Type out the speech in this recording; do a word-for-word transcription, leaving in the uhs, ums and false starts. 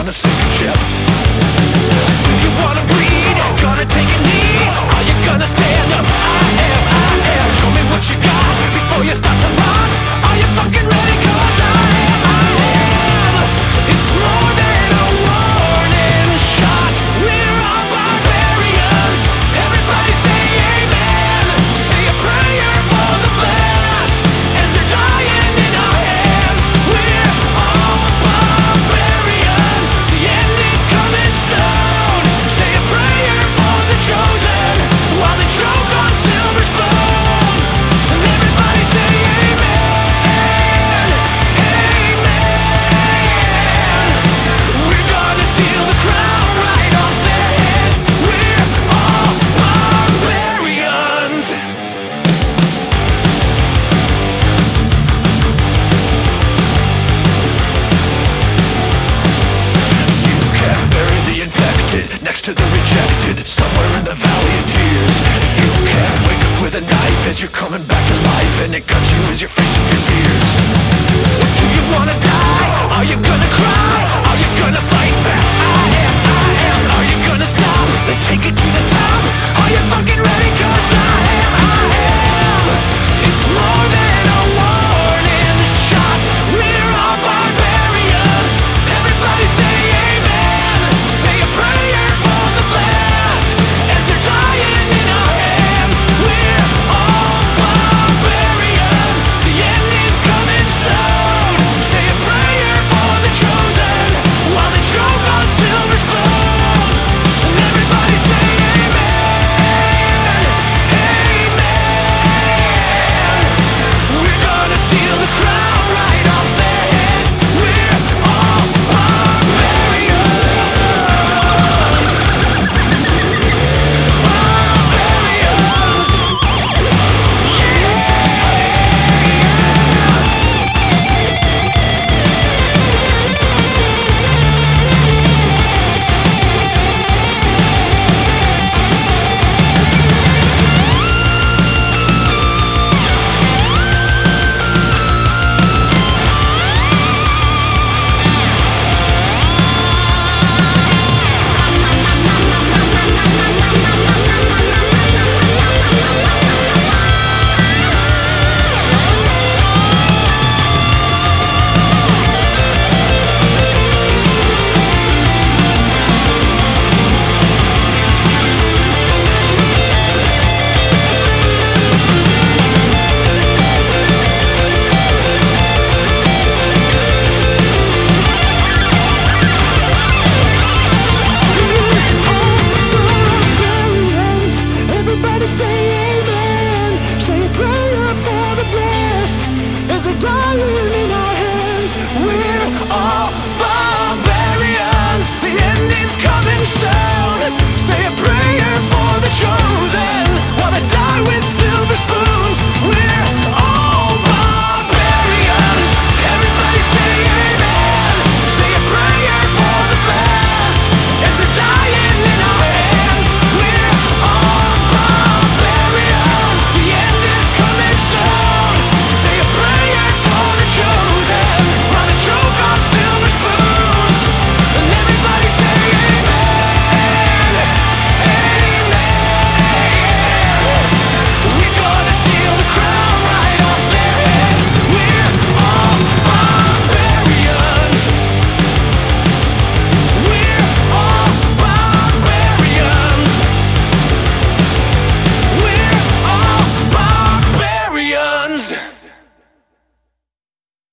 on a sinking ship. Do you wanna bleed? Gonna take a knee? Are you gonna stand up? I am, I am. Show me what you got before you start to run. Are you fucking ready? Cause I am, I am. It's more than a warning shot. We're all barbarians. Everybody say amen. Say a prayer for the blessed as they're dying in our hands. We're all barbarians. The end is coming soon. Say a prayer for the chosen while they choke on silver spoons. And everybody say amen. Amen. We're gonna steal the crown right off their heads. We're all barbarians. You can bury the infected next to the rejected, somewhere in the valley of tears. You can wake up with a knife as you're coming back to life, and it cuts you as you're facing your fears. Do you wanna die? Are you gonna cry?